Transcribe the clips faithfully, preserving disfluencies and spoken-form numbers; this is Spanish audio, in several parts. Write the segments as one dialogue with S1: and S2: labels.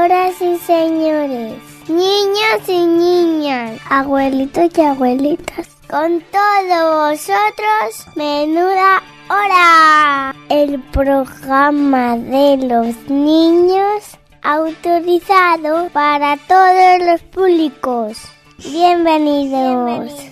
S1: Señoras y señores, niños y niñas, abuelitos y abuelitas, con todos vosotros, Menuda Hora, el programa de los niños autorizado para todos los públicos. Bienvenidos. Bienvenidos.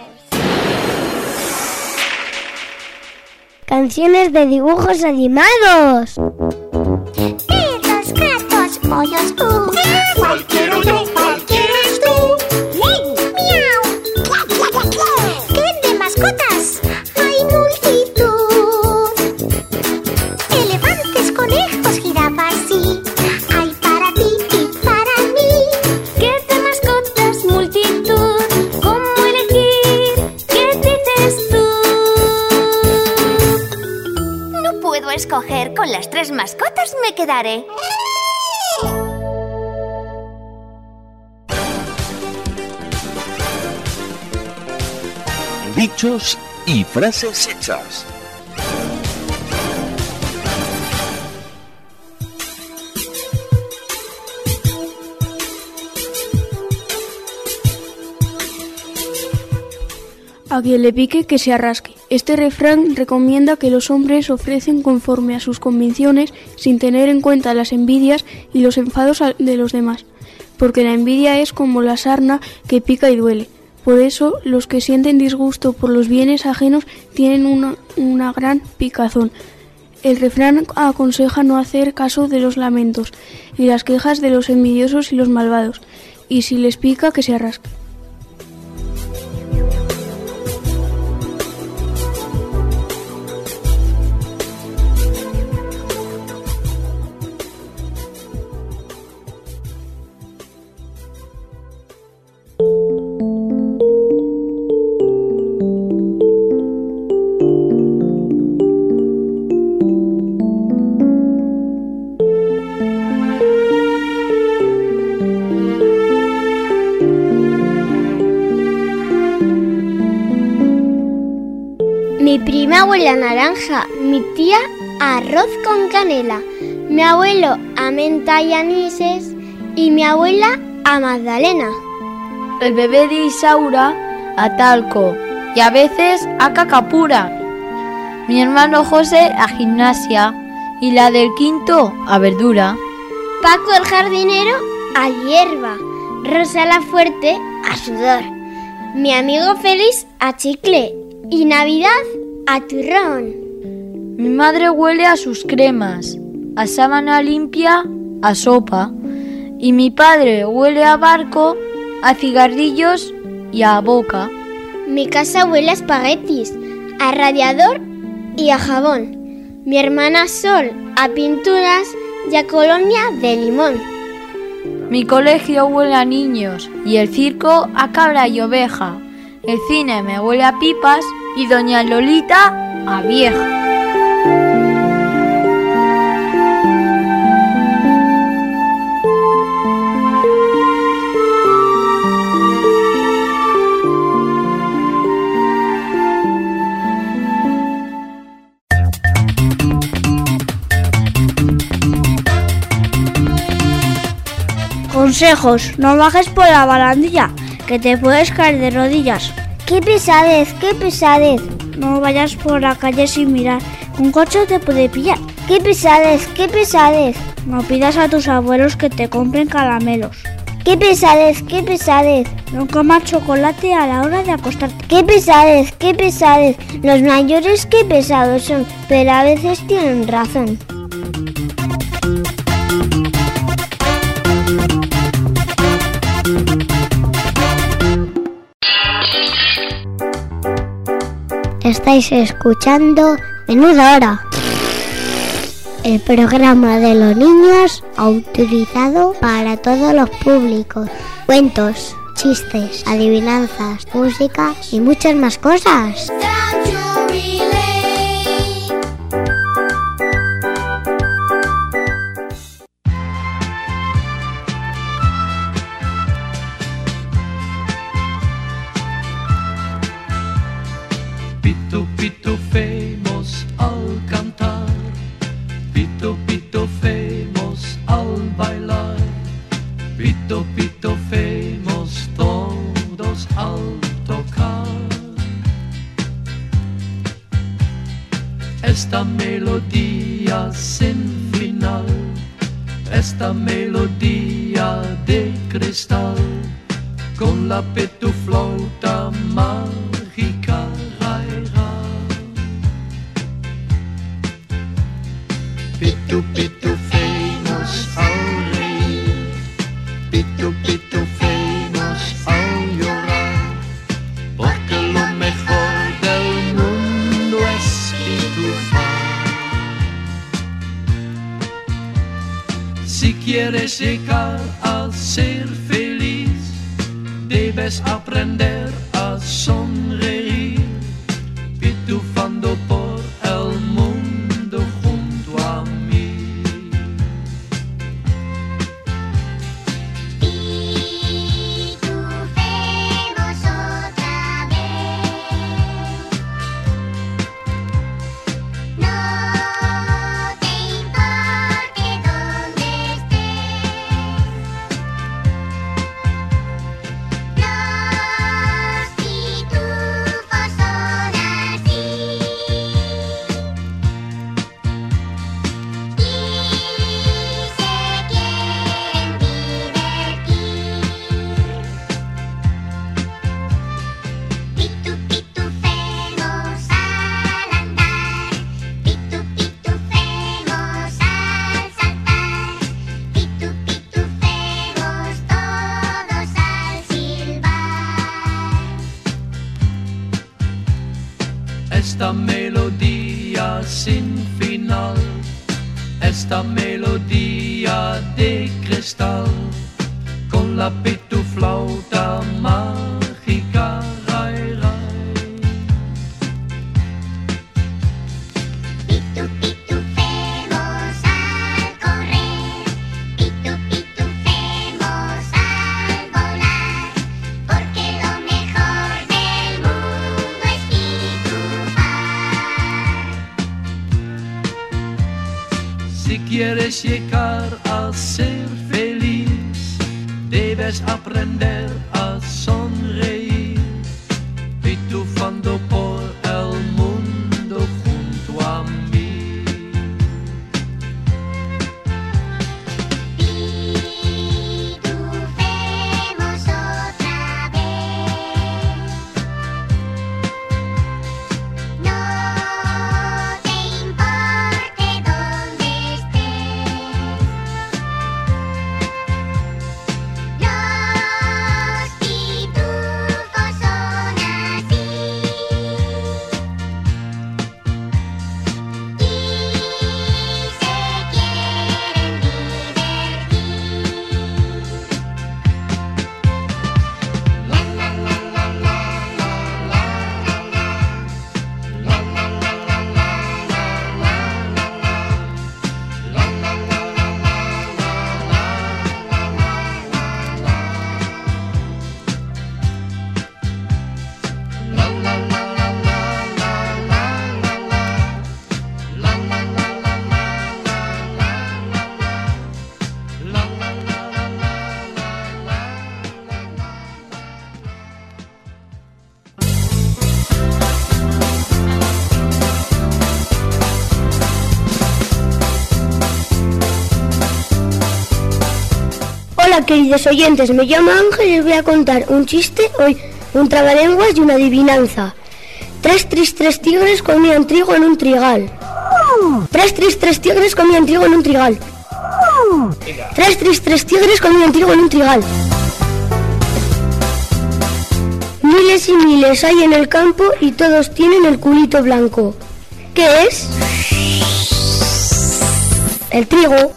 S1: Canciones de dibujos animados.
S2: Perros, gatos, pollos, uh. ¿Cuál quiero yo? ¿Cuál quieres tú? ¡Miau! ¿Qué de mascotas? Hay multitud. Elefantes, conejos, jirafas, sí. Hay para ti y para mí.
S3: ¿Qué de mascotas? Multitud. ¿Cómo elegir? ¿Qué dices tú?
S2: No puedo escoger. Con las tres mascotas me quedaré.
S4: Dichos y frases hechas.
S5: A quien le pique, que se arrasque. Este refrán recomienda que los hombres ofrecen conforme a sus convicciones sin tener en cuenta las envidias y los enfados de los demás, porque la envidia es como la sarna que pica y duele. Por eso, los que sienten disgusto por los bienes ajenos tienen una, una gran picazón. El refrán aconseja no hacer caso de los lamentos y las quejas de los envidiosos y los malvados, y si les pica, que se arrasque.
S1: Mi prima abuela naranja, mi tía arroz con canela, mi abuelo a menta y anises y mi abuela a magdalena.
S6: El bebé de Isaura a talco y a veces a caca pura. Mi hermano José a gimnasia y la del quinto a verdura.
S1: Paco el jardinero a hierba, Rosa la fuerte a sudor, mi amigo Félix a chicle y Navidad a turrón.
S6: Mi madre huele a sus cremas, a sábana limpia, a sopa. Y mi padre huele a barco, a cigarrillos y a boca.
S1: Mi casa huele a espaguetis, a radiador y a jabón. Mi hermana Sol a pinturas y a colonia de limón.
S6: Mi colegio huele a niños y el circo a cabra y oveja. El cine me huele a pipas y doña Lolita a vieja.
S7: Consejos: no bajes por la barandilla, que te puedes caer de rodillas.
S1: ¡Qué pesadez, qué pesadez!
S7: No vayas por la calle sin mirar, un coche te puede pillar.
S1: ¡Qué pesadez, qué pesadez!
S7: No pidas a tus abuelos que te compren caramelos.
S1: ¡Qué pesadez, qué pesadez!
S7: No comas chocolate a la hora de acostarte.
S1: ¡Qué pesadez, qué pesadez! Los mayores qué pesados son, pero a veces tienen razón. Estáis escuchando Menuda Hora, el programa de los niños autorizado para todos los públicos. Cuentos, chistes, adivinanzas, música y muchas más cosas.
S8: Pito, pito, femos al cantar, pito, pito, femos al bailar. esta melodía sin final, esta melodía de cristal, con la pituflauta mágica. Pitu, pitufemos al reír, pitu, pitufemos al llorar, porque lo mejor del mundo es pitufar. Si quieres llegar a ser feliz, debes aprender a sonreír, pitufando por el mundo junto a mí.
S2: Pitufemos otra vez. No te importe dónde estés. Los pitufos son así. Y se quieren divertir. Pitu, pitufemos al andar. Pitu, pitufemos al saltar. Pitu, pitufemos todos al silbar.
S8: Esta melodía sin final, esta melodía de cristal, con la pituflauta mágica. Ray, ray.
S2: Pitu, pitufemos al correr. Pitu, pitufemos al volar, porque lo mejor del mundo es pitufar.
S8: Si quieres llegar a ser feliz, debes aprender a sonreír, pitufando por el mundo junto a mí.
S2: Pitufemos otra vez. No te importe dónde estés. Los pitufos son así. Y se quieren divertir. La la la la la la la la la. La la la la la la la la. La la la la la la la
S9: Hola queridos oyentes, me llamo Ángel y os voy a contar un chiste, hoy un trabalenguas y una adivinanza. Tres tristes tigres comían trigo en un trigal. Tres tristes tigres comían trigo en un trigal. Tres tristes tigres comían trigo en un trigal. Miles y miles hay en el campo y todos tienen el culito blanco. ¿Qué es? El trigo.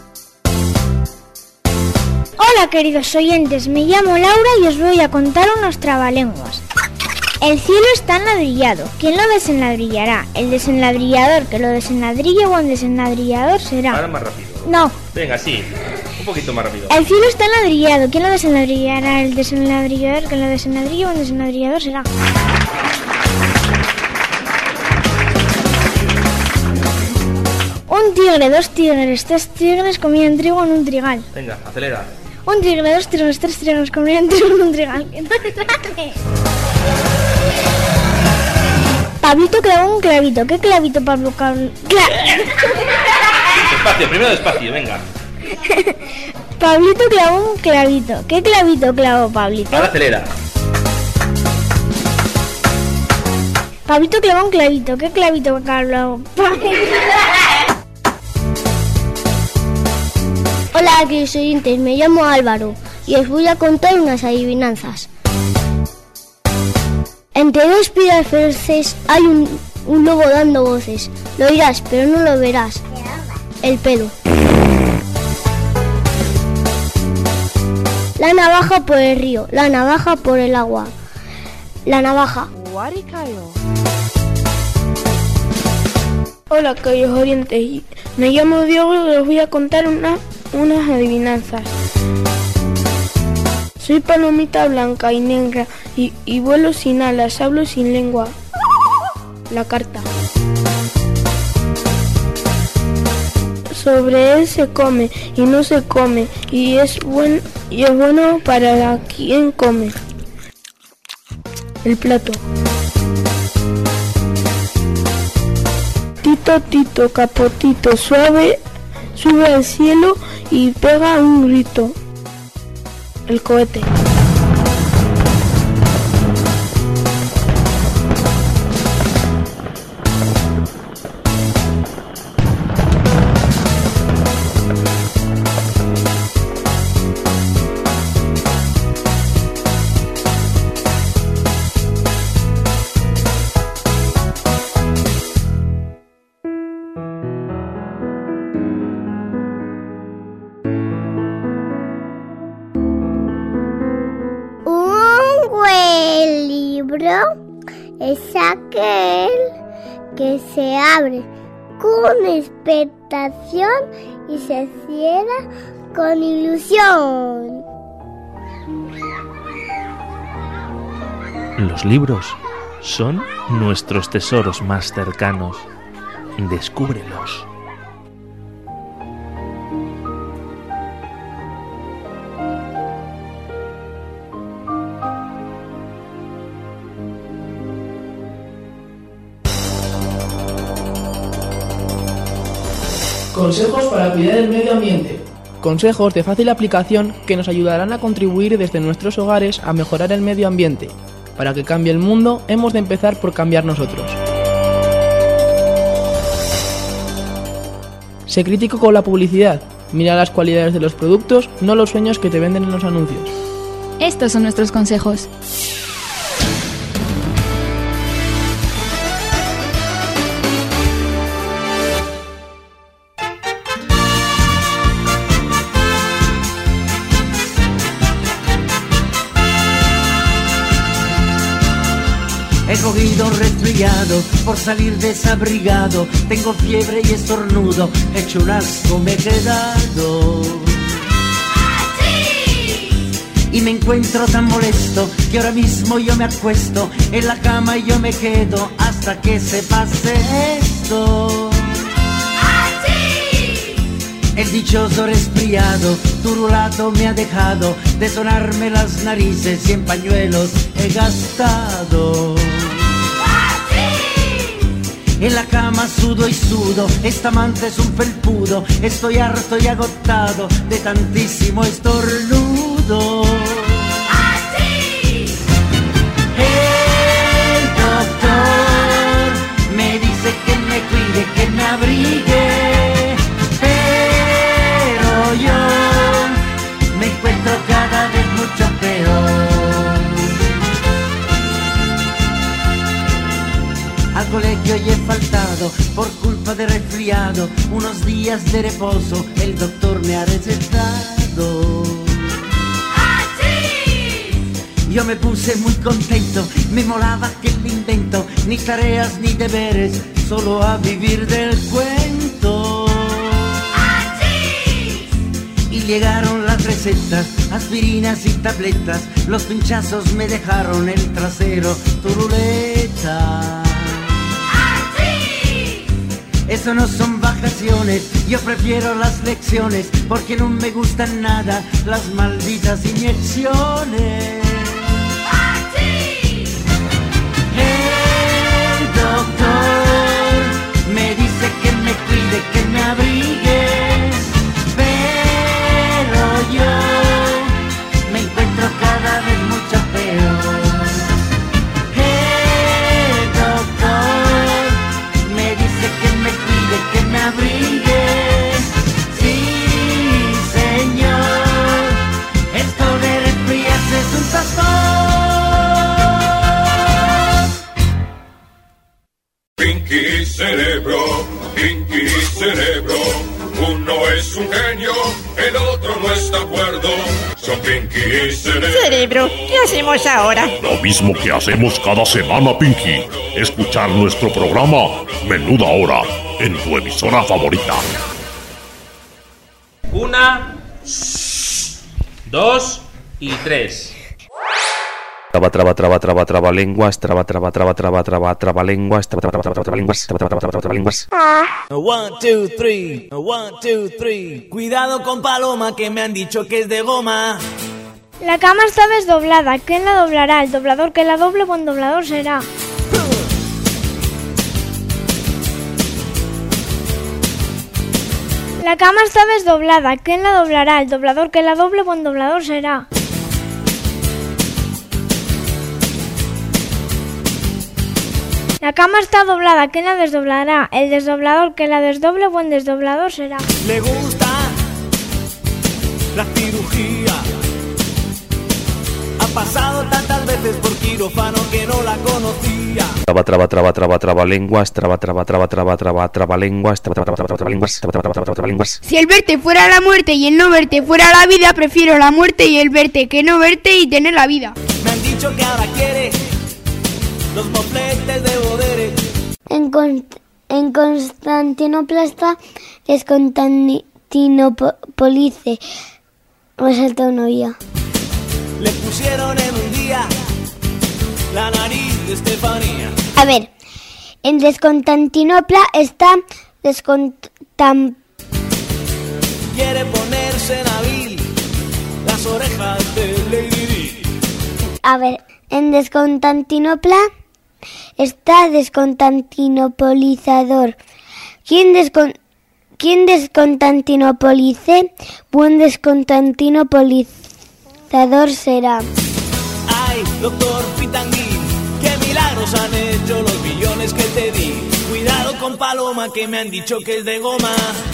S7: Hola queridos oyentes, me llamo Laura y os voy a contar unos trabalenguas. El cielo está enladrillado. ¿Quién lo desenladrillará? ¿El desenladrillador que lo desenladrille o el desenladrillador será?
S10: Ahora más rápido.
S7: No.
S10: Venga, sí. Un poquito más rápido.
S7: El cielo está enladrillado. ¿Quién lo desenladrillará? ¿El desenladrillador que lo desenladrille o el desenladrillador será? Un tigre, dos tigres, tres tigres comían trigo en un trigal.
S10: Venga, acelera.
S7: Un tigre, dos tigres, tres tigres comían trigo en un trigal. Pablito clavó un clavito. ¿Qué clavito, Pablo? Cla-
S10: Despacio, primero despacio, venga.
S7: Pablito clavó un clavito. ¿Qué clavito clavó Pablito?
S10: Ahora acelera.
S7: Pablito clavó un clavito. ¿Qué clavito clavó Pablito?
S9: Hola, queridos oyentes, me llamo Álvaro y os voy a contar unas adivinanzas. Entre dos piedras feroces hay un, un lobo dando voces. Lo oirás, pero no lo verás. El pelo. La navaja por el río, la navaja por el agua. La navaja.
S5: Hola, queridos oyentes, me llamo Diego y os voy a contar una, unas adivinanzas. Soy palomita blanca y negra y, y vuelo sin alas, hablo sin lengua. La carta. Sobre él se come y no se come y es, buen, y es bueno para quien come. El plato. Tito, tito, capotito, suave, sube al cielo y pega un grito. El cohete.
S1: Es aquel que se abre con expectación y se cierra con ilusión.
S11: Los libros son nuestros tesoros más cercanos. Descúbrelos.
S12: Consejos para cuidar el medio ambiente. Consejos de fácil aplicación que nos ayudarán a contribuir desde nuestros hogares a mejorar el medio ambiente. Para que cambie el mundo, hemos de empezar por cambiar nosotros. Sé crítico con la publicidad. Mira las cualidades de los productos, no los sueños que te venden en los anuncios.
S13: Estos son nuestros consejos.
S14: He cogido resfriado por salir desabrigado. Tengo fiebre y estornudo, hecho un asco me he quedado. Y me encuentro tan molesto que ahora mismo yo me acuesto en la cama y yo me quedo hasta que se pase esto. El dichoso resfriado, turulato me ha dejado de sonarme las narices y en pañuelos he gastado. En la cama sudo y sudo, esta amante es un felpudo, estoy harto y agotado de tantísimo estornudo. El doctor me dice que me cuide, que me abrigue, pero yo me encuentro cada vez mucho peor. Al colegio ya he faltado por culpa de resfriado, unos días de reposo el doctor me ha recetado. Yo me puse muy contento, me molaba aquel invento, ni tareas ni deberes, solo a vivir del cuento. Y llegaron las recetas, aspirinas y tabletas, los pinchazos me dejaron el trasero turuleta. Eso no son vacaciones, yo prefiero las lecciones, porque no me gustan nada las malditas inyecciones. El doctor
S15: Cerebro, Pinky Cerebro. Uno es un genio, el otro no está de acuerdo. Son Pinky y Cerebro.
S16: Cerebro, ¿qué hacemos ahora?
S17: Lo mismo que hacemos cada semana, Pinky. Escuchar nuestro programa Menuda Hora en tu emisora favorita.
S10: Una, dos y tres.
S11: Traba, traba, traba, traba, traba, lenguas, traba, traba, traba, traba, traba, traba, lenguas, traba, traba, traba, traba, lenguas, traba, traba, traba, traba, lenguas.
S18: One, two, three, one, two, three. Cuidado con Paloma, que me han dicho que es de goma.
S7: La cama está desdoblada, ¿quién la doblará? El doblador que la doble, buen doblador será. La cama está desdoblada, ¿quién la doblará? El doblador que la doble, buen doblador será. La cama está doblada, ¿quién la desdoblará? El desdoblador que la desdoble, buen desdoblador será.
S18: Le gusta la cirugía. Ha pasado tantas veces por quirófano que no la conocía.
S11: Traba, traba, traba, traba, traba, lenguas, traba, traba, traba, traba, traba, traba, lenguas, traba, traba, traba, traba, lenguas, traba, traba, traba, traba, lenguas.
S5: Si el verte fuera la muerte y el no verte fuera la vida, prefiero la muerte y el verte que no verte y tener la vida.
S18: Me han dicho que ahora quiere los mofletes de Bodere.
S1: En, Const- en Constantinopla está Desconstantinopolice. Me ha saltado una vía.
S18: Le pusieron en un día la nariz de Estefanía.
S1: A ver, en Desconstantinopla está Descontam...
S18: Quiere ponerse nabil las orejas de Lady Di.
S1: A ver, en Desconstantinopla está desconstantinopolizador. ¿Quién, descon... ¿Quién desconstantinopolice? Buen desconstantinopolizador será.
S18: Ay, doctor Pitangui, qué milagros han hecho los billones que te di. Cuidado con Paloma, que me han dicho que es de goma.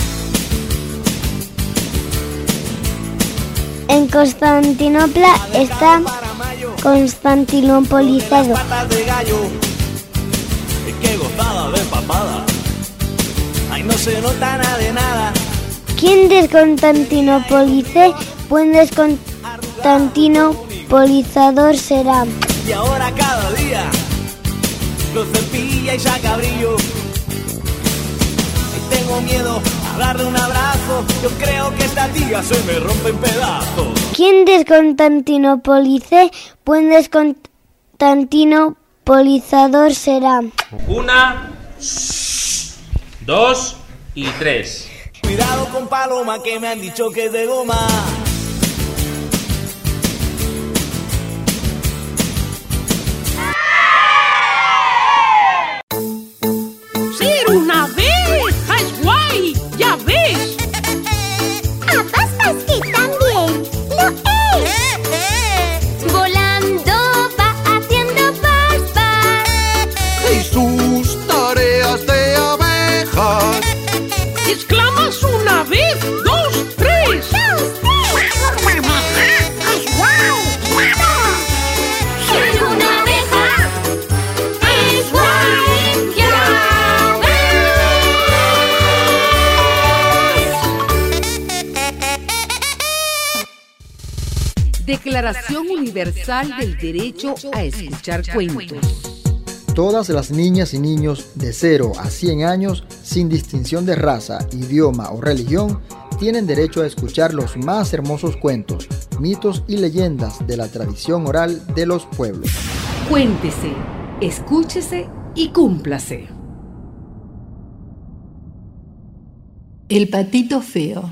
S1: En Constantinopla está Constantinopolizado.
S18: Patas de gallo, qué gozada de papada. Ay, no se nota nada de nada.
S1: ¿Quién desconstantinopolice? Buen desconstantinopolizador será.
S18: Y ahora cada día lo cepilla y saca brillo. Y tengo miedo a darle un abrazo. Yo creo que esta tía se me rompe en pedazos.
S1: ¿Quién desconstantinopolice? Buen desconstantinopolizador será.
S10: Una, dos y tres.
S18: Cuidado con Paloma, que me han dicho que es de goma.
S19: Ser una abeja es guay, ya ves.
S3: Apas que también lo es. Volando va haciendo pas pas.
S20: Y sus tareas de abejas.
S19: Exclamas una vez, dos, tres.
S3: Dos, tres. Es guay. Ser una abeja es guay, ya ves.
S21: Declaración Universal del Derecho a Escuchar Cuentos.
S22: Todas las niñas y niños de cero a cien años, sin distinción de raza, idioma o religión, tienen derecho a escuchar los más hermosos cuentos, mitos y leyendas de la tradición oral de los pueblos.
S21: Cuéntese, escúchese y cúmplase.
S23: El patito feo.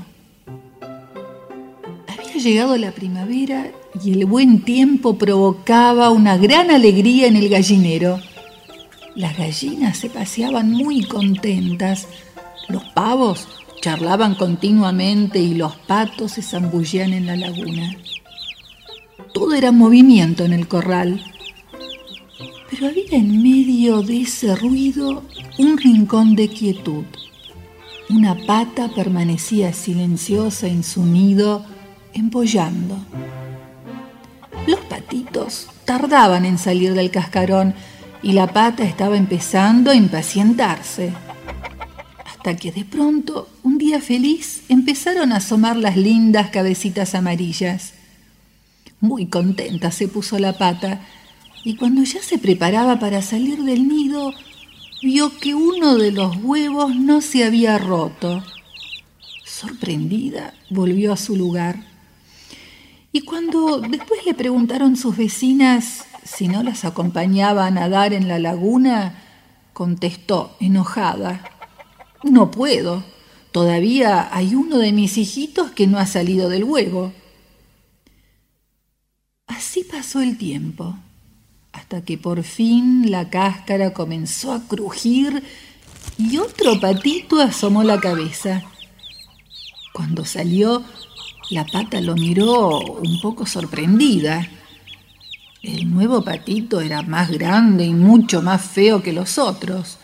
S23: Había llegado la primavera y el buen tiempo provocaba una gran alegría en el gallinero. Las gallinas se paseaban muy contentas, los pavos charlaban continuamente y los patos se zambullían en la laguna. Todo era movimiento en el corral, pero había en medio de ese ruido un rincón de quietud. Una pata permanecía silenciosa en su nido, empollando. Los patitos tardaban en salir del cascarón y la pata estaba empezando a impacientarse. Hasta que de pronto, un día feliz, empezaron a asomar las lindas cabecitas amarillas. Muy contenta se puso la pata, y cuando ya se preparaba para salir del nido, vio que uno de los huevos no se había roto. Sorprendida, volvió a su lugar. Y cuando después le preguntaron sus vecinas si no las acompañaba a nadar en la laguna, contestó, enojada: «No puedo, todavía hay uno de mis hijitos que no ha salido del huevo». Así pasó el tiempo, hasta que por fin la cáscara comenzó a crujir y otro patito asomó la cabeza. Cuando salió, la pata lo miró un poco sorprendida. El nuevo patito era más grande y mucho más feo que los otros.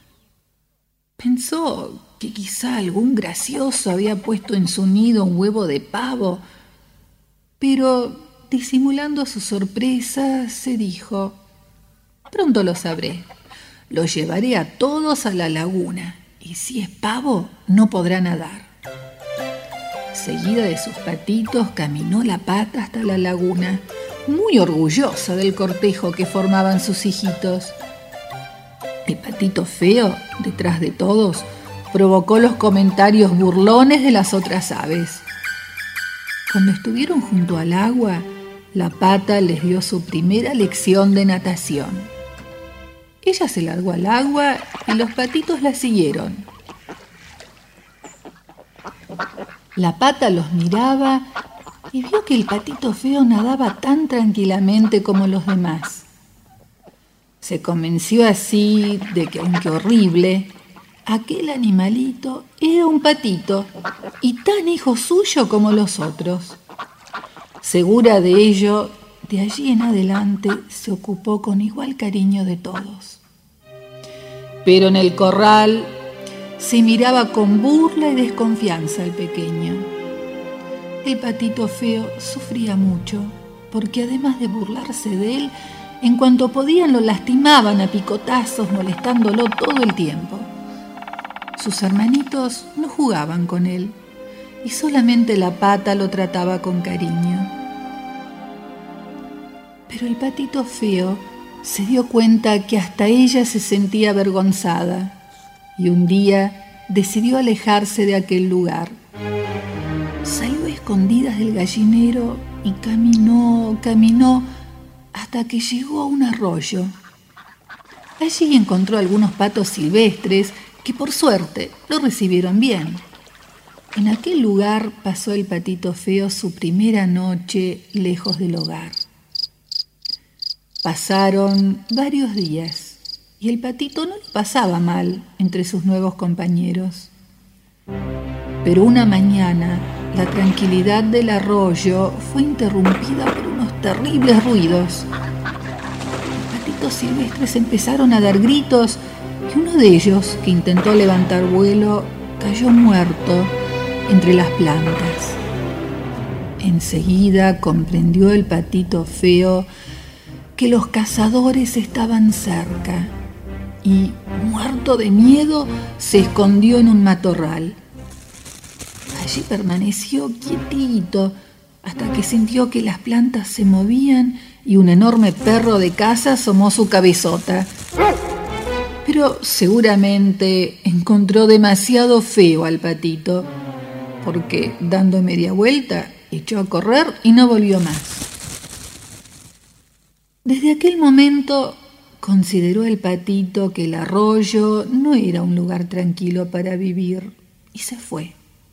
S23: Pensó que quizá algún gracioso había puesto en su nido un huevo de pavo, pero disimulando su sorpresa, se dijo: «Pronto lo sabré. Los llevaré a todos a la laguna, y si es pavo, no podrá nadar». Seguida de sus patitos, caminó la pata hasta la laguna, muy orgullosa del cortejo que formaban sus hijitos. El patito feo, detrás de todos, provocó los comentarios burlones de las otras aves. Cuando estuvieron junto al agua, la pata les dio su primera lección de natación. Ella se largó al agua y los patitos la siguieron. La pata los miraba y vio que el patito feo nadaba tan tranquilamente como los demás. Se convenció así de que, aunque horrible, aquel animalito era un patito y tan hijo suyo como los otros. Segura de ello, de allí en adelante se ocupó con igual cariño de todos. Pero en el corral se miraba con burla y desconfianza al pequeño. El patito feo sufría mucho, porque además de burlarse de él, en cuanto podían lo lastimaban a picotazos, molestándolo todo el tiempo. Sus hermanitos no jugaban con él, y solamente la pata lo trataba con cariño. Pero el patito feo se dio cuenta que hasta ella se sentía avergonzada, y un día decidió alejarse de aquel lugar. Salió a escondidas del gallinero y caminó, caminó, hasta que llegó a un arroyo. Allí encontró algunos patos silvestres que por suerte lo recibieron bien. En aquel lugar pasó el patito feo su primera noche lejos del hogar. Pasaron varios días y el patito no lo pasaba mal entre sus nuevos compañeros. Pero una mañana la tranquilidad del arroyo fue interrumpida por unos terribles ruidos. Los patitos silvestres empezaron a dar gritos y uno de ellos, que intentó levantar vuelo, cayó muerto entre las plantas. Enseguida comprendió el patito feo que los cazadores estaban cerca y, muerto de miedo, se escondió en un matorral. Allí permaneció quietito hasta que sintió que las plantas se movían y un enorme perro de caza asomó su cabezota. Pero seguramente encontró demasiado feo al patito, porque dando media vuelta echó a correr y no volvió más. Desde aquel momento consideró el patito que el arroyo no era un lugar tranquilo para vivir y se fue.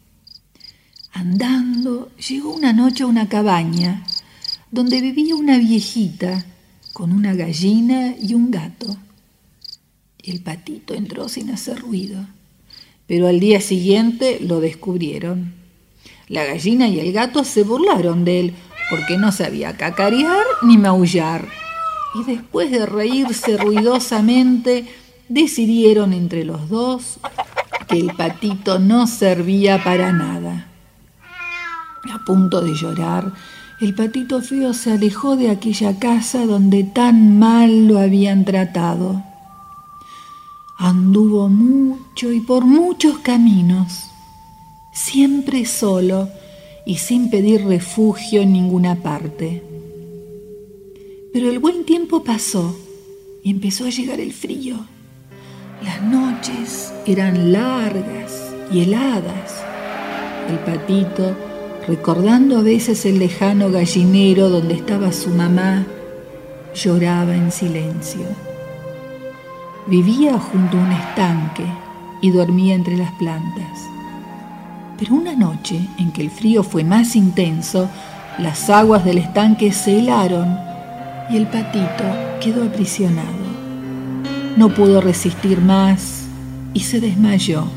S23: Andando, llegó una noche a una cabaña donde vivía una viejita con una gallina y un gato. El patito entró sin hacer ruido, pero al día siguiente lo descubrieron. La gallina y el gato se burlaron de él porque no sabía cacarear ni maullar. Y después de reírse ruidosamente, decidieron entre los dos que el patito no servía para nada. A punto de llorar, el patito feo se alejó de aquella casa donde tan mal lo habían tratado. Anduvo mucho y por muchos caminos, siempre solo y sin pedir refugio en ninguna parte. Pero el buen tiempo pasó y empezó a llegar el frío. Las noches eran largas y heladas. El patito, recordando a veces el lejano gallinero donde estaba su mamá, lloraba en silencio. Vivía junto a un estanque y dormía entre las plantas. Pero una noche en que el frío fue más intenso, las aguas del estanque se helaron y el patito quedó aprisionado. No pudo resistir más y se desmayó.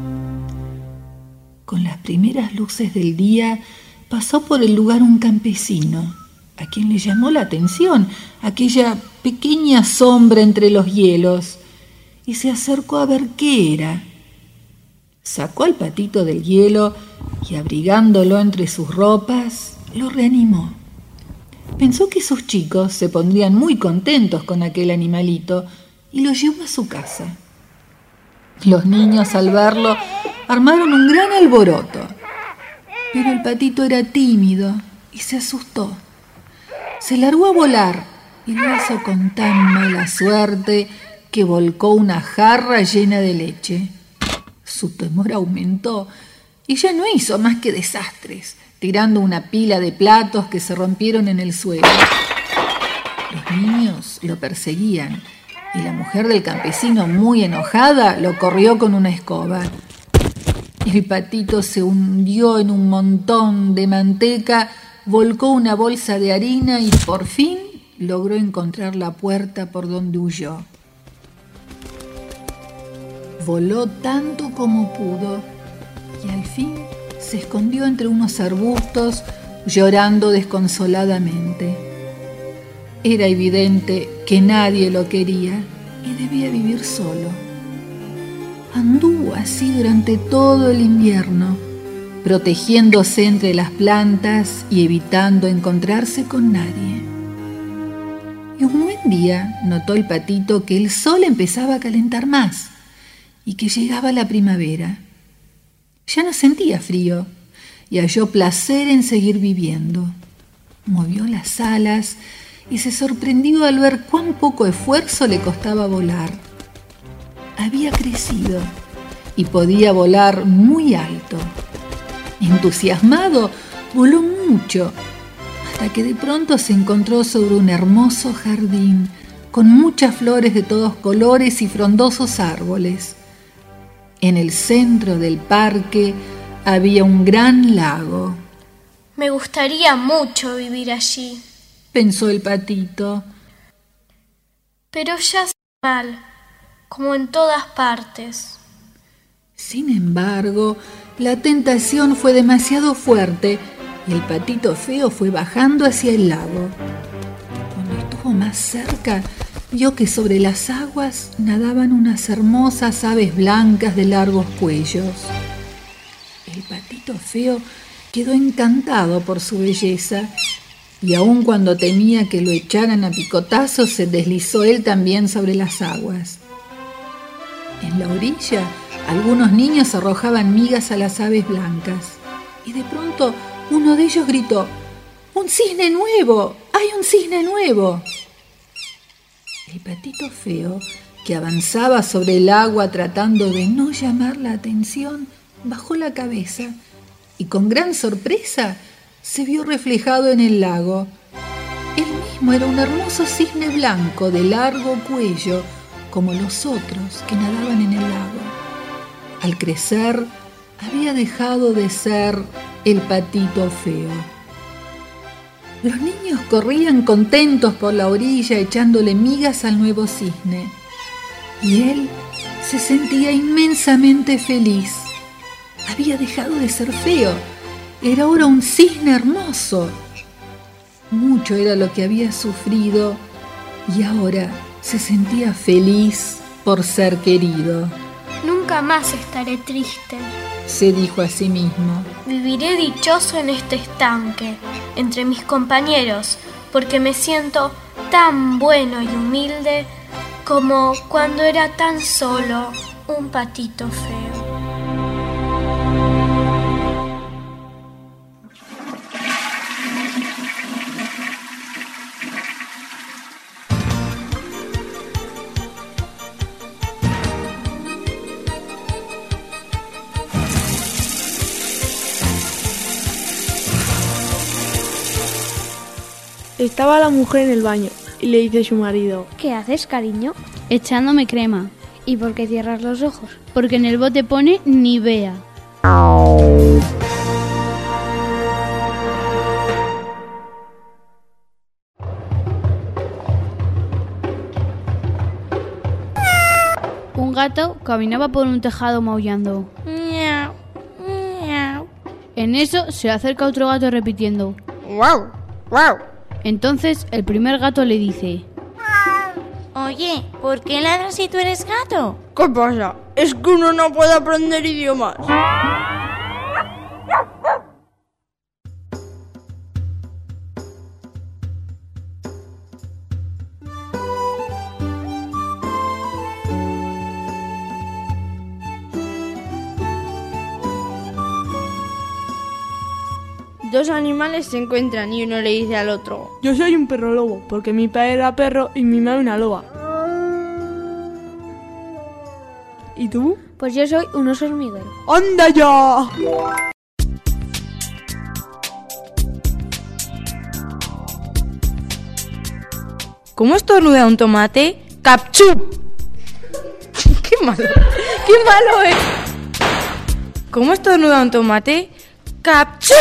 S23: Con las primeras luces del día pasó por el lugar un campesino, a quien le llamó la atención aquella pequeña sombra entre los hielos, y se acercó a ver qué era. Sacó al patito del hielo y, abrigándolo entre sus ropas, lo reanimó. Pensó que sus chicos se pondrían muy contentos con aquel animalito y lo llevó a su casa. Los niños, al verlo, armaron un gran alboroto, pero el patito era tímido y se asustó. Se largó a volar y lo hizo con tan mala suerte que volcó una jarra llena de leche. Su temor aumentó y ya no hizo más que desastres, tirando una pila de platos que se rompieron en el suelo. Los niños lo perseguían y la mujer del campesino, muy enojada, lo corrió con una escoba. El patito se hundió en un montón de manteca, volcó una bolsa de harina y por fin logró encontrar la puerta por donde huyó. Voló tanto como pudo y al fin se escondió entre unos arbustos, llorando desconsoladamente. Era evidente que nadie lo quería y debía vivir solo. Anduvo así durante todo el invierno, protegiéndose entre las plantas y evitando encontrarse con nadie. Y un buen día notó el patito que el sol empezaba a calentar más y que llegaba la primavera. Ya no sentía frío y halló placer en seguir viviendo. Movió las alas y se sorprendió al ver cuán poco esfuerzo le costaba volar. Había crecido y podía volar muy alto. Entusiasmado, voló mucho, hasta que de pronto se encontró sobre un hermoso jardín con muchas flores de todos colores y frondosos árboles. En el centro del parque había un gran lago.
S4: Me gustaría mucho vivir allí,
S23: pensó el patito.
S4: Pero ya es mal, como en todas partes.
S23: Sin embargo, la tentación fue demasiado fuerte y el patito feo fue bajando hacia el lago. Cuando estuvo más cerca, vio que sobre las aguas nadaban unas hermosas aves blancas de largos cuellos. El patito feo quedó encantado por su belleza y aun cuando temía que lo echaran a picotazos, se deslizó él también sobre las aguas. En la orilla, algunos niños arrojaban migas a las aves blancas y de pronto uno de ellos gritó: ¡Un cisne nuevo! ¡Hay un cisne nuevo! El patito feo, que avanzaba sobre el agua tratando de no llamar la atención, bajó la cabeza y con gran sorpresa se vio reflejado en el lago. Él mismo era un hermoso cisne blanco de largo cuello, como los otros que nadaban en el lago. Al crecer, había dejado de ser el patito feo. Los niños corrían contentos por la orilla echándole migas al nuevo cisne. Y él se sentía inmensamente feliz. Había dejado de ser feo. Era ahora un cisne hermoso. Mucho era lo que había sufrido y ahora se sentía feliz por ser querido.
S4: Nunca más estaré triste,
S23: se dijo a sí mismo.
S4: viviré dichoso en este estanque, entre mis compañeros, porque me siento tan bueno y humilde como cuando era tan solo un patito feo.
S5: Estaba la mujer en el baño y le dice a su marido:
S7: ¿Qué haces, cariño?
S13: Echándome crema.
S7: ¿Y por qué cierras los ojos?
S13: Porque en el bote pone Nivea. Un gato caminaba por un tejado maullando.
S7: Miau, miau.
S13: En eso se acerca otro gato repitiendo:
S7: ¡Guau! ¡Guau!
S13: Entonces el primer gato le dice:
S2: Oye, ¿por qué ladras si tú eres gato?
S5: ¿Qué pasa? Es que uno no puede aprender idiomas. Dos animales se encuentran y uno le dice al otro: yo soy un perro lobo, porque mi padre era perro y mi madre una loba. ¿Y tú?
S7: Pues yo soy un oso hormiguero.
S5: ¡Anda ya!
S2: ¿Cómo estornuda un tomate? ¡Capchú! ¡Qué malo! ¡Qué malo es! ¿Cómo estornuda un tomate? ¡Capchú!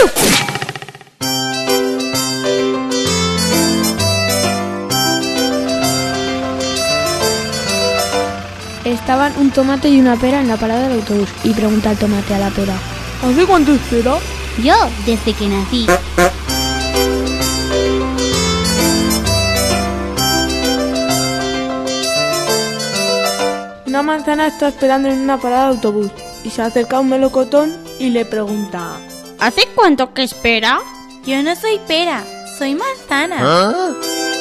S5: Estaban un tomate y una pera en la parada del autobús y pregunta el tomate a la pera: ¿hace cuánto espera?
S13: Yo, desde que nací.
S5: Una manzana está esperando en una parada de autobús y se acerca a un melocotón y le pregunta:
S2: ¿hace cuánto que espera? Yo no soy pera, soy manzana.
S20: ¿Ah?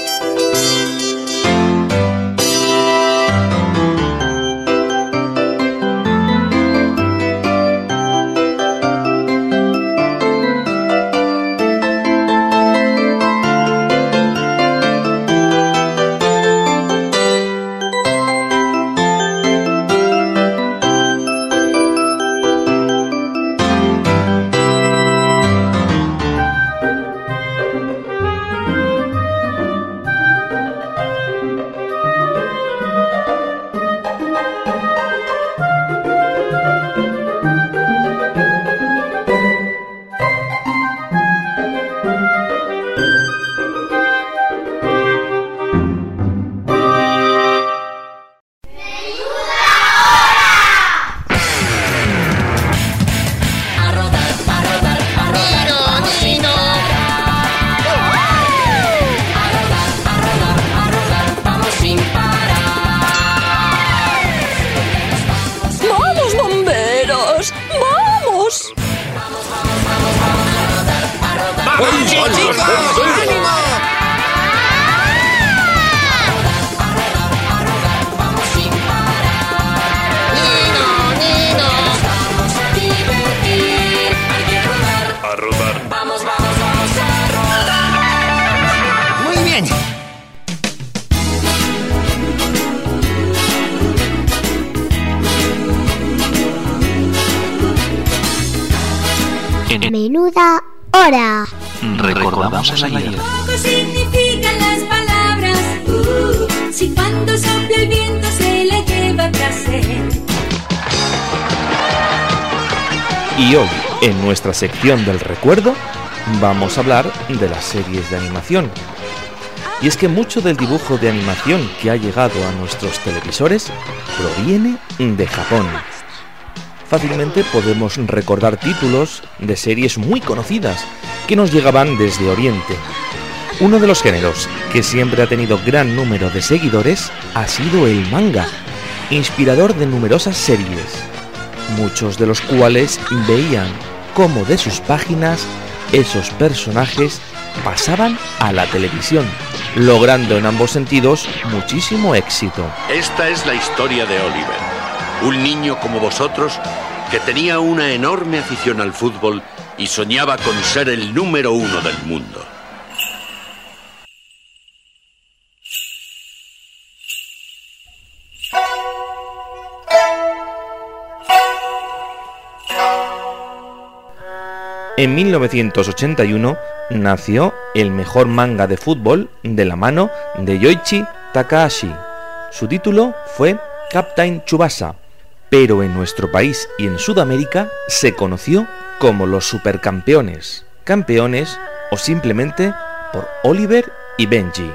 S1: Menuda hora.
S11: Recordamos el ayer.
S3: Poco significan las palabras. Uh, si cuando sopla el viento se le lleva placer.
S11: Y hoy, en nuestra sección del recuerdo, vamos a hablar de las series de animación. Y es que mucho del dibujo de animación que ha llegado a nuestros televisores proviene de Japón. Fácilmente podemos recordar títulos de series muy conocidas que nos llegaban desde Oriente. Uno de los géneros que siempre ha tenido gran número de seguidores ha sido el manga, inspirador de numerosas series, muchos de los cuales veían cómo de sus páginas esos personajes pasaban a la televisión, logrando en ambos sentidos muchísimo éxito.
S6: Esta es la historia de Oliver, un niño como vosotros que tenía una enorme afición al fútbol y soñaba con ser el número uno del mundo.
S11: En mil novecientos ochenta y uno nació el mejor manga de fútbol de la mano de Yoichi Takahashi. Su título fue Captain Tsubasa, pero en nuestro país y en Sudamérica se conoció como los Supercampeones, Campeones o simplemente por Oliver y Benji.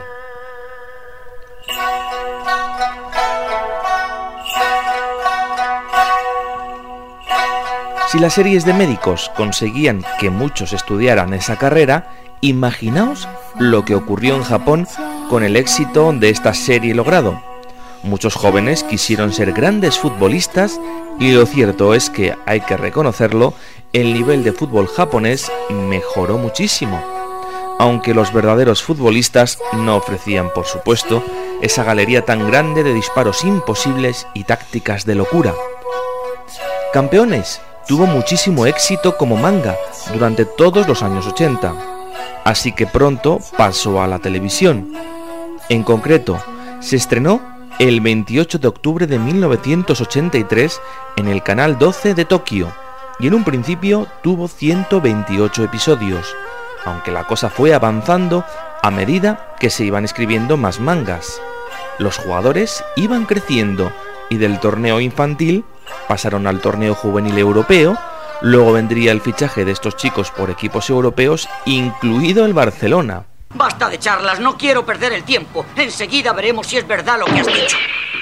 S11: Si las series de médicos conseguían que muchos estudiaran esa carrera, imaginaos lo que ocurrió en Japón con el éxito de esta serie logrado. Muchos jóvenes quisieron ser grandes futbolistas y lo cierto es que, hay que reconocerlo, el nivel de fútbol japonés mejoró muchísimo. Aunque los verdaderos futbolistas no ofrecían, por supuesto, esa galería tan grande de disparos imposibles y tácticas de locura. Campeones tuvo muchísimo éxito como manga durante todos los años ochenta, así que pronto pasó a la televisión. En concreto, se estrenó el veintiocho de octubre de mil novecientos ochenta y tres en el canal doce de Tokio y en un principio tuvo ciento veintiocho episodios, aunque la cosa fue avanzando a medida que se iban escribiendo más mangas. Los jugadores iban creciendo y del torneo infantil pasaron al torneo juvenil europeo, luego vendría el fichaje de estos chicos por equipos europeos, incluido el Barcelona.
S8: Basta de charlas, no quiero perder el tiempo. Enseguida veremos si es verdad lo que has dicho.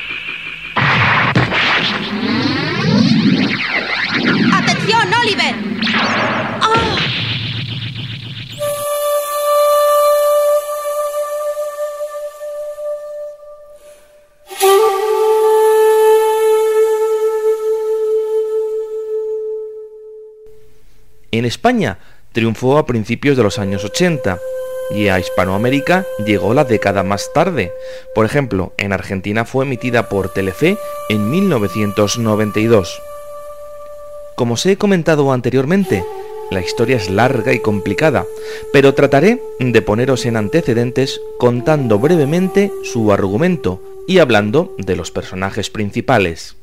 S9: ¡Atención, Oliver! ¡Oh!
S11: En España triunfó a principios de los años ochenta y a Hispanoamérica llegó la década más tarde. Por ejemplo, en Argentina fue emitida por Telefe en mil novecientos noventa y dos. Como os he comentado anteriormente, la historia es larga y complicada, pero trataré de poneros en antecedentes contando brevemente su argumento y hablando de los personajes principales.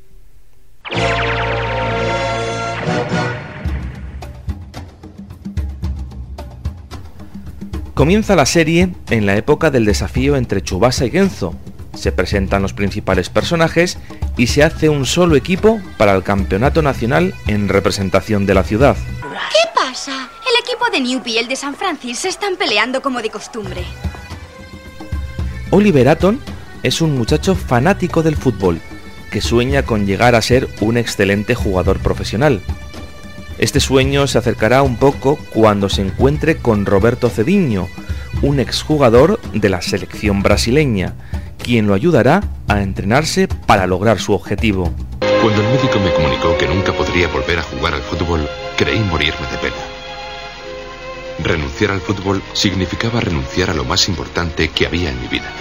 S11: Comienza la serie en la época del desafío entre Tsubasa y Genzo. Se presentan los principales personajes y se hace un solo equipo para el campeonato nacional en representación de la ciudad.
S9: ¿Qué pasa? El equipo de Newpie y el de San Francisco se están peleando como de costumbre.
S11: Oliver Atom es un muchacho fanático del fútbol que sueña con llegar a ser un excelente jugador profesional. Este sueño se acercará un poco cuando se encuentre con Roberto Cediño, un exjugador de la selección brasileña, quien lo ayudará a entrenarse para lograr su objetivo.
S24: Cuando el médico me comunicó que nunca podría volver a jugar al fútbol, creí morirme de pena. Renunciar al fútbol significaba renunciar a lo más importante que había en mi vida.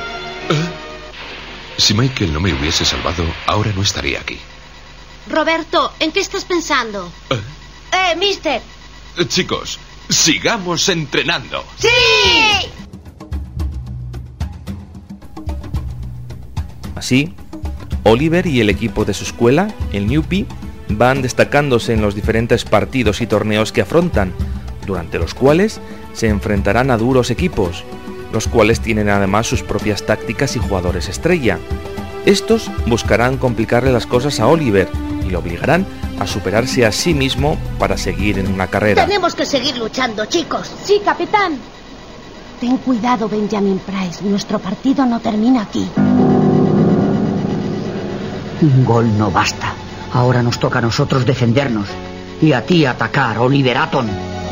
S24: Si Michael no me hubiese salvado, ahora no estaría aquí.
S9: Roberto, ¿en qué estás pensando?
S24: ¿Eh?
S9: ¡Eh, mister!
S24: Eh, chicos, sigamos entrenando.
S9: ¡Sí!
S11: Así, Oliver y el equipo de su escuela, el Newpie, van destacándose en los diferentes partidos y torneos que afrontan, durante los cuales se enfrentarán a duros equipos, los cuales tienen además sus propias tácticas y jugadores estrella. Estos buscarán complicarle las cosas a Oliver y lo obligarán a superarse a sí mismo para seguir en una carrera.
S9: Tenemos que seguir luchando, chicos.
S25: Sí, capitán. Ten cuidado, Benjamin Price. Nuestro partido no termina aquí.
S8: Un gol no basta. Ahora nos toca a nosotros defendernos. Y a ti atacar, Oliver Atom.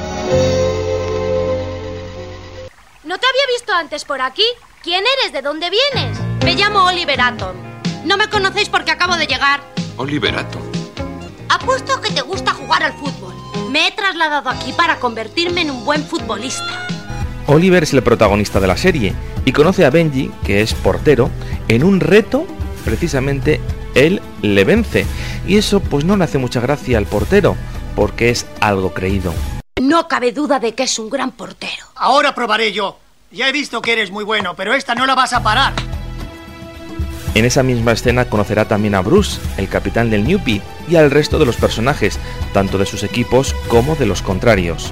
S4: ¿No te había visto antes por aquí? ¿Quién eres? ¿De dónde vienes?
S9: Me llamo Oliver Atom. No me conocéis porque acabo de llegar.
S24: Oliver Atom.
S9: Apuesto que te gusta jugar al fútbol.
S12: Me he trasladado aquí para convertirme en un buen futbolista.
S11: Oliver es el protagonista de la serie y conoce a Benji, que es portero, en un reto. Precisamente él le vence y eso pues no le hace mucha gracia al portero porque es algo creído.
S12: No cabe duda de que es un gran portero.
S14: Ahora probaré yo. Ya he visto que eres muy bueno, pero esta no la vas a parar.
S11: En esa misma escena conocerá también a Bruce, el capitán del Newpie, y al resto de los personajes, tanto de sus equipos como de los contrarios.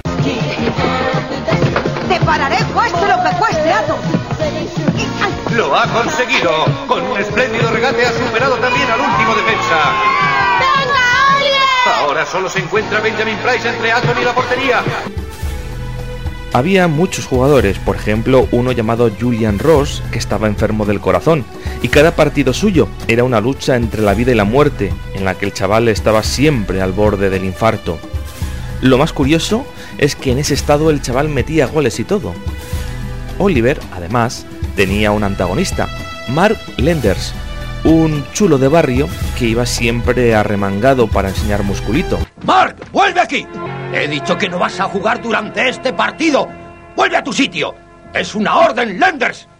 S15: ¡Te pararé cueste lo que cueste, Atom!
S16: ¡Lo ha conseguido! Con un espléndido regate ha superado también al último defensa.
S15: ¡Venga, Oliver!
S16: Ahora solo se encuentra Benjamin Price entre Atom y la portería.
S11: Había muchos jugadores, por ejemplo, uno llamado Julian Ross, que estaba enfermo del corazón, y cada partido suyo era una lucha entre la vida y la muerte, en la que el chaval estaba siempre al borde del infarto. Lo más curioso es que en ese estado el chaval metía goles y todo. Oliver, además, tenía un antagonista, Mark Lenders, un chulo de barrio que iba siempre arremangado para enseñar musculito.
S16: ¡Mark, vuelve aquí! He dicho que no vas a jugar durante este partido. ¡Vuelve a tu sitio! ¡Es una orden, Lenders!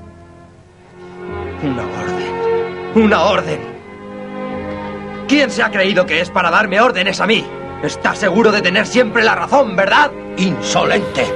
S17: Una orden. Una orden. ¿Quién se ha creído que es para darme órdenes a mí? Estás seguro de tener siempre la razón, ¿verdad?
S16: ¡Insolente!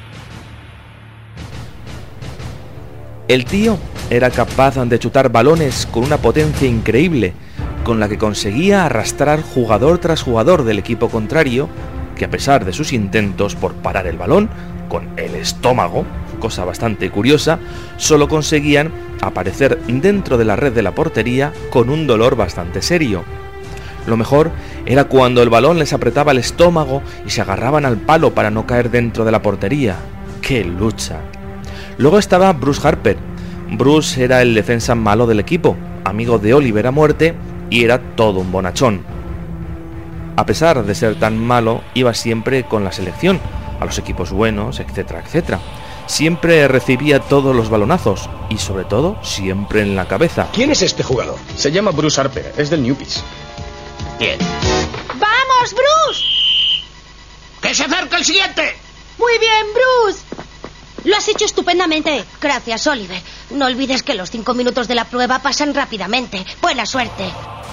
S11: El tío era capaz de chutar balones con una potencia increíble, con la que conseguía arrastrar jugador tras jugador del equipo contrario, que a pesar de sus intentos por parar el balón, con el estómago, cosa bastante curiosa, solo conseguían aparecer dentro de la red de la portería con un dolor bastante serio. Lo mejor era cuando el balón les apretaba el estómago y se agarraban al palo para no caer dentro de la portería. ¡Qué lucha! Luego estaba Bruce Harper. Bruce era el defensa malo del equipo, amigo de Oliver a muerte, y era todo un bonachón. A pesar de ser tan malo, iba siempre con la selección, a los equipos buenos, etcétera, etcétera. Siempre recibía todos los balonazos, y sobre todo, siempre en la cabeza.
S26: ¿Quién es este jugador? Se llama Bruce Harper, es del Newpies.
S16: Bien.
S15: ¡Vamos, Bruce!
S16: ¡Que se acerque el siguiente!
S15: ¡Muy bien, Bruce!
S12: Lo has hecho estupendamente. Gracias, Oliver. No olvides que los cinco minutos de la prueba pasan rápidamente. Buena suerte.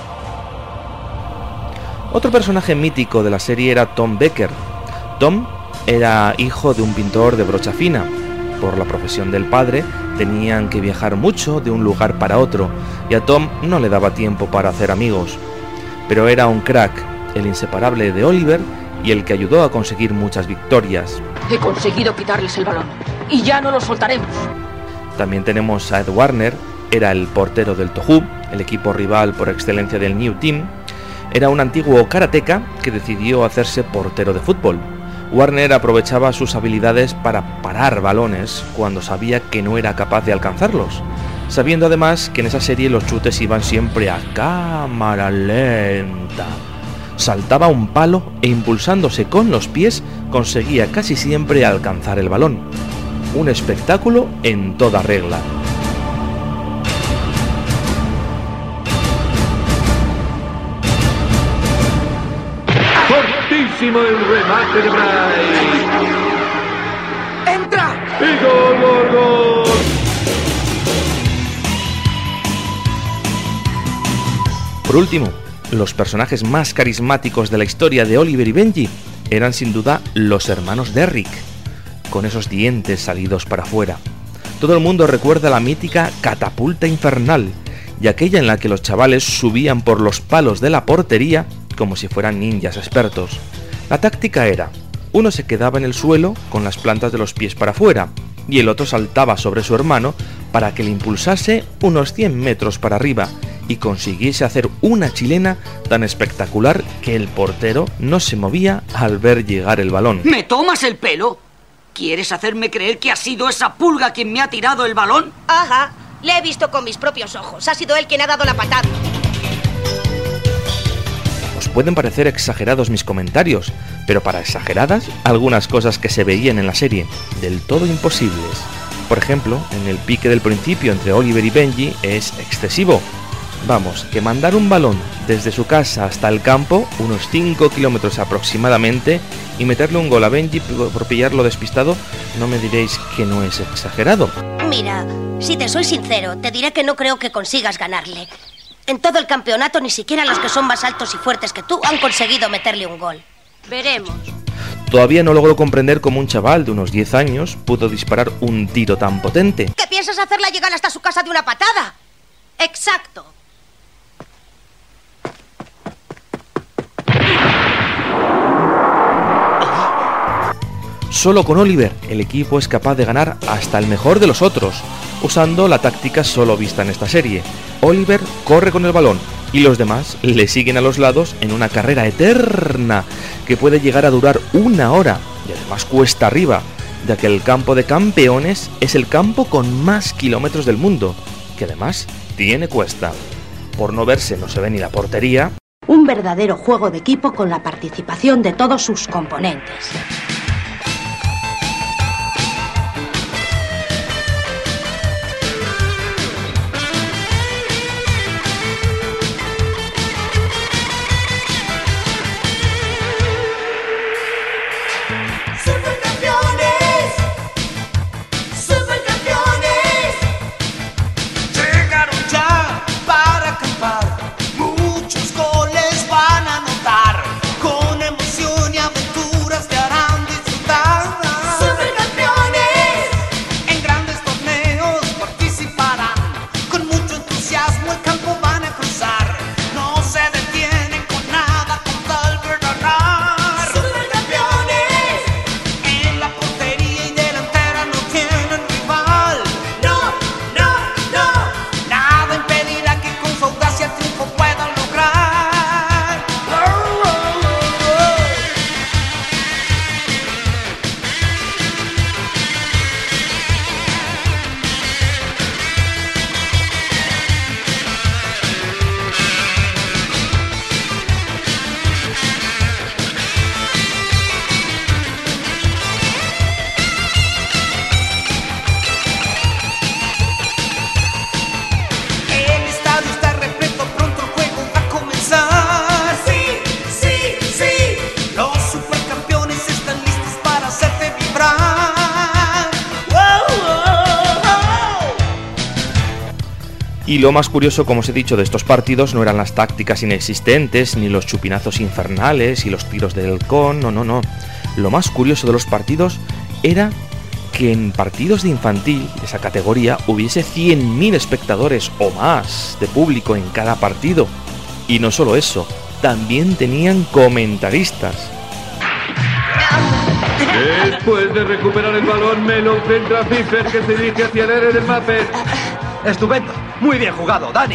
S11: Otro personaje mítico de la serie era Tom Becker. Tom era hijo de un pintor de brocha fina. Por la profesión del padre, tenían que viajar mucho de un lugar para otro, y a Tom no le daba tiempo para hacer amigos. Pero era un crack, el inseparable de Oliver, y el que ayudó a conseguir muchas victorias.
S15: He conseguido quitarles el balón, y ya no lo soltaremos.
S11: También tenemos a Ed Warner, era el portero del Tohoku, el equipo rival por excelencia del New Team. Era un antiguo karateka que decidió hacerse portero de fútbol. Warner aprovechaba sus habilidades para parar balones cuando sabía que no era capaz de alcanzarlos, sabiendo además que en esa serie los chutes iban siempre a cámara lenta. Saltaba un palo e impulsándose con los pies conseguía casi siempre alcanzar el balón. Un espectáculo en toda regla.
S16: Fortísimo el remate de Bryce.
S15: ¡Entra!
S16: ¡Y gol, gol, gol!
S11: Por último, los personajes más carismáticos de la historia de Oliver y Benji eran sin duda los hermanos Derrick, con esos dientes salidos para afuera. Todo el mundo recuerda la mítica catapulta infernal, y aquella en la que los chavales subían por los palos de la portería como si fueran ninjas expertos. La táctica era, uno se quedaba en el suelo con las plantas de los pies para afuera, y el otro saltaba sobre su hermano para que le impulsase unos cien metros para arriba y consiguiese hacer una chilena tan espectacular que el portero no se movía al ver llegar el balón.
S15: ¿Me tomas el pelo? ¿Quieres hacerme creer que ha sido esa pulga quien me ha tirado el balón?
S12: Ajá, le he visto con mis propios ojos. Ha sido él quien ha dado la patada.
S11: Os pueden parecer exagerados mis comentarios, pero para exageradas, algunas cosas que se veían en la serie, del todo imposibles. Por ejemplo, en el pique del principio entre Oliver y Benji es excesivo. Vamos, que mandar un balón desde su casa hasta el campo, unos cinco kilómetros aproximadamente, y meterle un gol a Benji por pillarlo despistado, no me diréis que no es exagerado.
S12: Mira, si te soy sincero, te diré que no creo que consigas ganarle. En todo el campeonato ni siquiera los que son más altos y fuertes que tú han conseguido meterle un gol. Veremos.
S11: Todavía no logro comprender cómo un chaval de unos diez años pudo disparar un tiro tan potente.
S12: ¿Qué piensas hacerla llegar hasta su casa de una patada? Exacto.
S11: Solo con Oliver, el equipo es capaz de ganar hasta el mejor de los otros, usando la táctica solo vista en esta serie. Oliver corre con el balón y los demás le siguen a los lados en una carrera eterna que puede llegar a durar una hora y además cuesta arriba, ya que el campo de campeones es el campo con más kilómetros del mundo, que además tiene cuesta. Por no verse no se ve ni la portería.
S25: Un verdadero juego de equipo con la participación de todos sus componentes.
S11: Y lo más curioso, como os he dicho, de estos partidos no eran las tácticas inexistentes, ni los chupinazos infernales y los tiros de halcón, no, no, no. Lo más curioso de los partidos era que en partidos de infantil, de esa categoría, hubiese cien mil espectadores o más de público en cada partido. Y no solo eso, también tenían comentaristas.
S17: Después de recuperar el balón, Melo centra a Pfeiffer, que se dirige hacia el área del Muppet. Estupendo, muy bien jugado, Dani.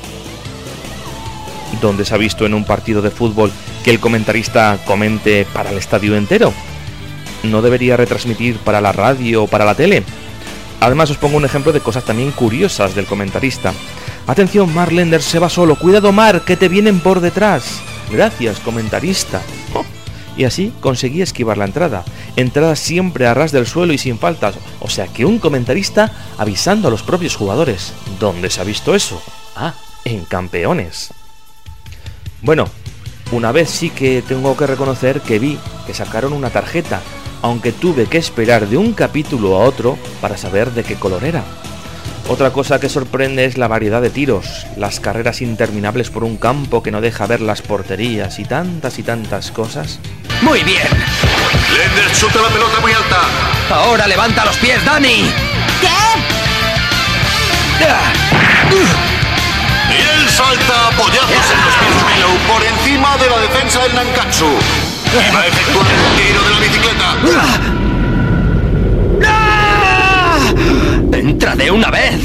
S11: ¿Dónde se ha visto en un partido de fútbol que el comentarista comente para el estadio entero? ¿No debería retransmitir para la radio o para la tele? Además os pongo un ejemplo de cosas también curiosas del comentarista. Atención, Mark Lenders se va solo. Cuidado, Mark, que te vienen por detrás. Gracias, comentarista. Oh. Y así conseguí esquivar la entrada. Entrada siempre a ras del suelo y sin faltas. O sea que un comentarista avisando a los propios jugadores. ¿Dónde se ha visto eso? Ah, en Campeones. Bueno, una vez sí que tengo que reconocer que vi que sacaron una tarjeta, aunque tuve que esperar de un capítulo a otro para saber de qué color era. Otra cosa que sorprende es la variedad de tiros, las carreras interminables por un campo que no deja ver las porterías y tantas y tantas cosas.
S16: ¡Muy bien!
S6: Lenders chuta la pelota muy alta.
S16: Ahora levanta los pies, Dani.
S12: ¿Qué?
S6: Y él salta a pollazos en los pies de Melo por encima de la defensa del Nankatsu. Y va a efectuar el tiro de la bicicleta.
S16: ¡Entra de una vez!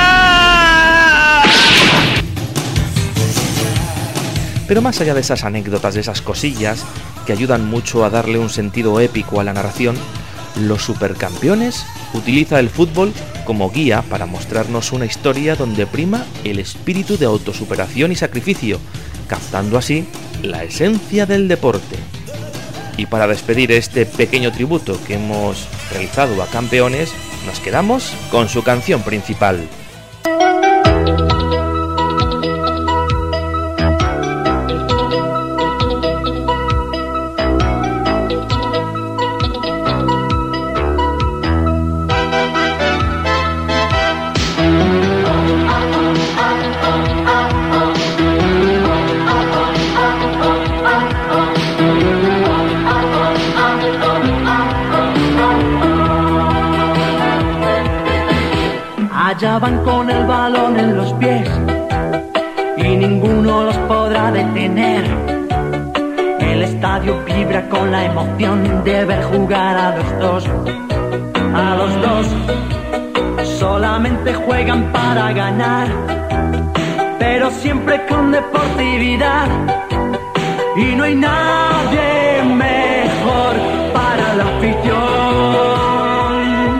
S11: Pero más allá de esas anécdotas, de esas cosillas que ayudan mucho a darle un sentido épico a la narración, Los Supercampeones utiliza el fútbol como guía para mostrarnos una historia donde prima el espíritu de autosuperación y sacrificio, captando así la esencia del deporte. Y para despedir este pequeño tributo que hemos realizado a Campeones, nos quedamos con su canción principal.
S10: ya van con el balón en los pies y ninguno los podrá detener. El estadio vibra con la emoción de ver jugar a los dos. A los dos solamente juegan para ganar, pero siempre con deportividad. Y no hay nadie mejor para la afición.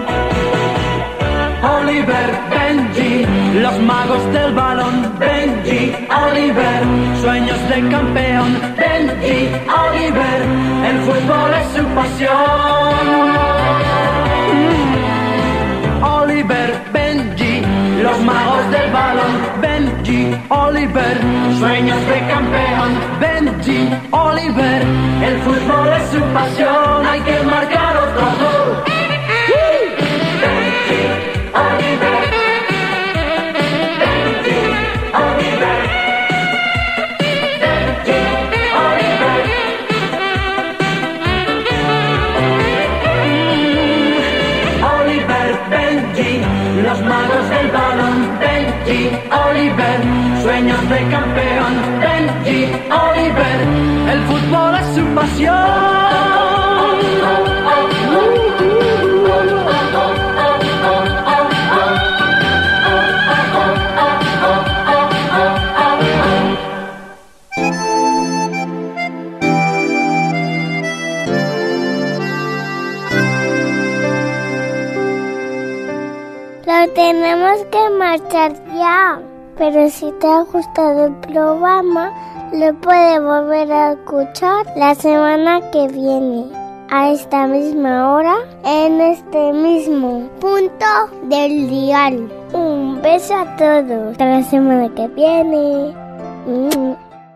S10: Oliver, Benji, los magos del balón. Benji, Oliver, sueños de campeón. Benji, Oliver, el fútbol es su pasión. Mm. Oliver, Benji, los magos del balón. Benji, Oliver, sueños de campeón. Benji, Oliver, el fútbol es su pasión. Hay que marcar otro gol. Benji, Oliver. Benji, Oliver. Benji, Oliver. Mm. Oliver, Benji, los magos del balón. Benji, Oliver, sueños de campeón. Benji, Oliver, el fútbol es su pasión.
S7: Lo tenemos que marchar ya. Pero si te ha gustado el programa, lo puedes volver a escuchar la semana que viene, a esta misma hora, en este mismo punto del dial. Un beso a todos. Hasta la semana que viene. Mm.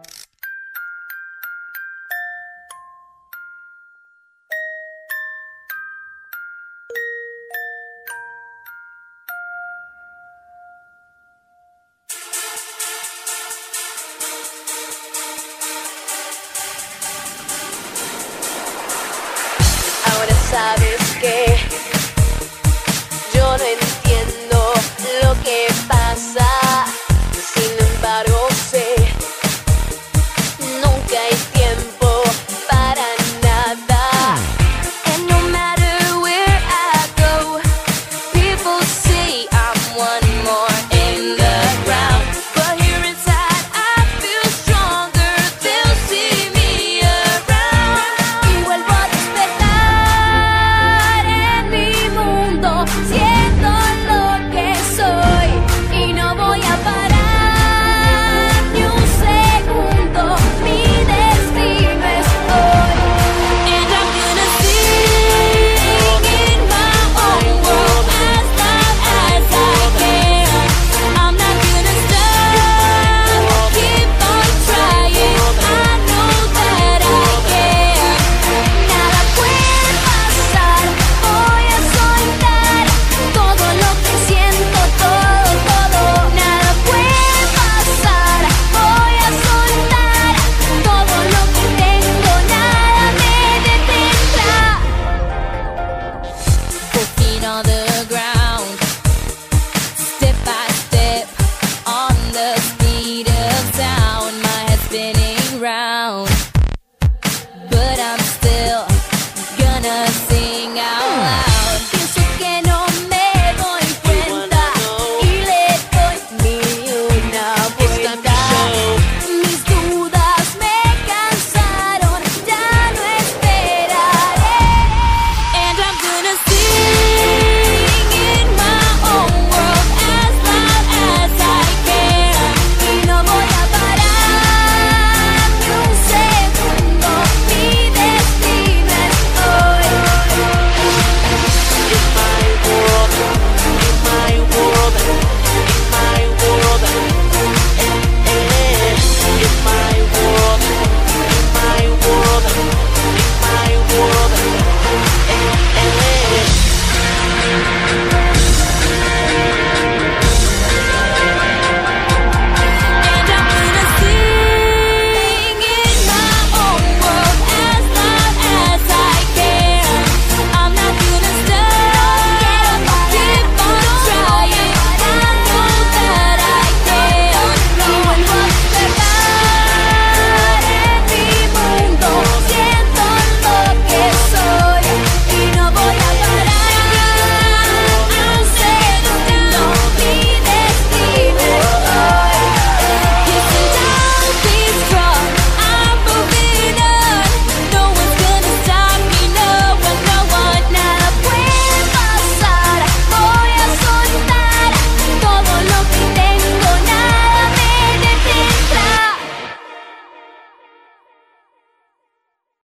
S18: Sabes que yo no entiendo lo que pasa, sin embargo sé, nunca hay tiempo para nada. And no matter where I go, people say I'm one more in the ground, but here inside I feel stronger, they'll see me around. Y vuelvo a despertar siendo lo que soy y no voy a parar ni un segundo, mi destino es hoy. And I'm gonna sing in my own world as loud as I can. I'm not gonna stop, keep on trying, I know that I can. Nada puede pasar, voy a soltar todo lo que siento, todo, todo. Nada puede pasar, voy a soltar todo lo que tengo, nada me detendrá. Four feet on the ground, step by step, on the speed of sound, my head spinning round.